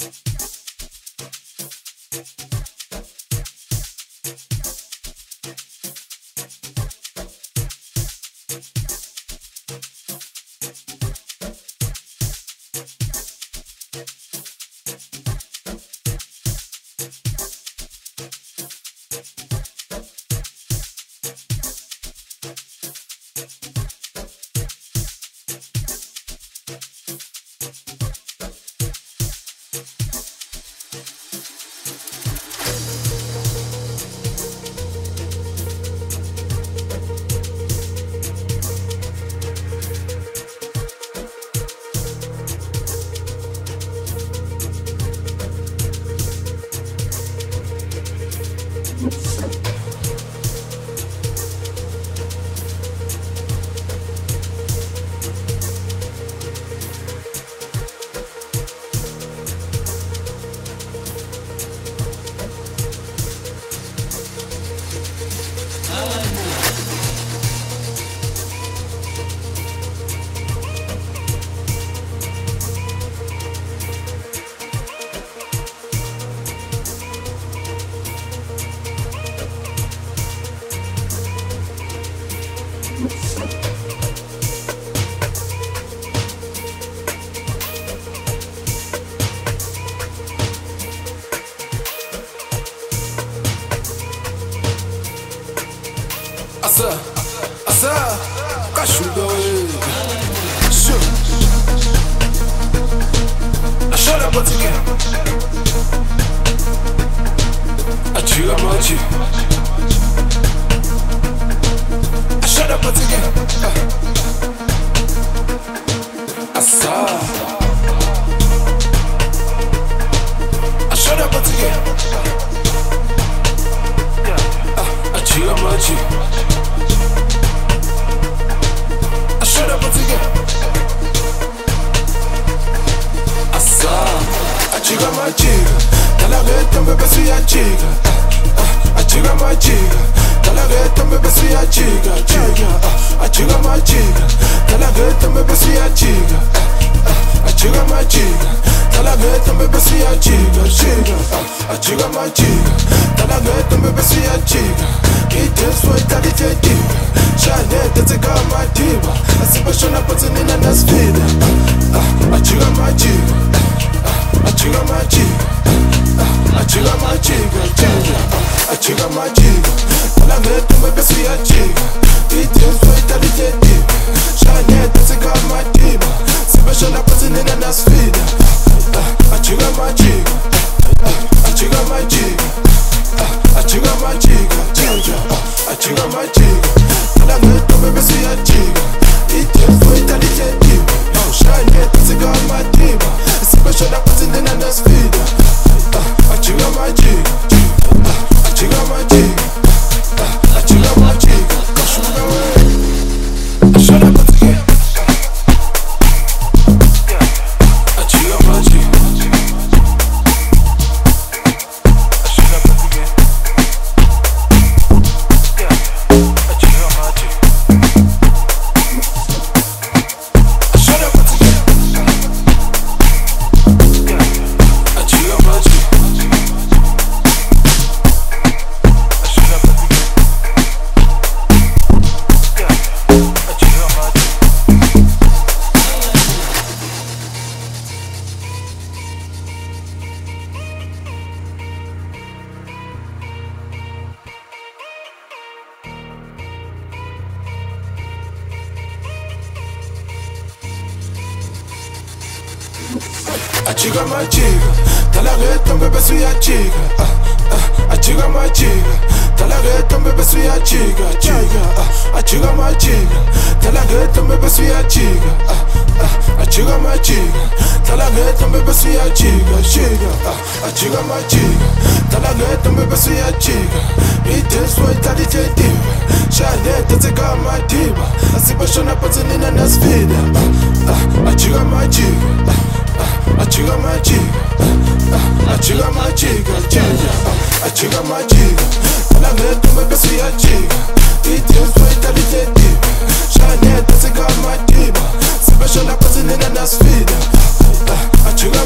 Asa, kashudo Shoo I shut up once again I chill machi I shut up once again Asa I shut up once again I chill machi Shut up once again. Asa, achiga machiga, talageta mbebesu ya chiga. Achiga machiga, talageta mbebesu ya chiga. Achiga machiga, talageta mbebesu ya chiga. Achiga machiga, talageta mbebesu ya chiga. Achiga machiga, talageta mbebesu ya chiga. Kiteswa italitetika, shane teteka matiba. Asibashona pati nina nasfida. Achiga machiga, achiga machiga, achiga machiga, achiga machiga. Talageta mbebesu ya chiga. Kiteswa italitetika, shane teteka matiba. Asibashona pati nina nasfida. Achiga machiga, achiga machiga, achiga machiga, achiga machiga. Talageta mbebesu ya chiga. Itefo italitetika, shine teteka matiba. Asibashona pati nina nasfida. Achiga machiga, achiga machiga, achiga machiga. Kashuga we, ashona pati again. Achiga machiga. Achiga machiga, talageta mbebesu ya chiga. Achiga machiga, talageta mbebesu ya chiga. Achiga machiga, talageta mbebesu ya chiga. Achiga machiga, talageta mbebesu ya chiga. Achiga machiga, talageta mbebesu ya chiga. Iteswa italitetika, shane teteka matiba. Asibashona pati nina nasfida. Achiga machiga, achiga machiga, achiga machiga, achiga machiga. Talageta mbebesu ya chiga. Iteswa italitetika, shane teteka matiba. Asibashona pati nina nasfida. Achiga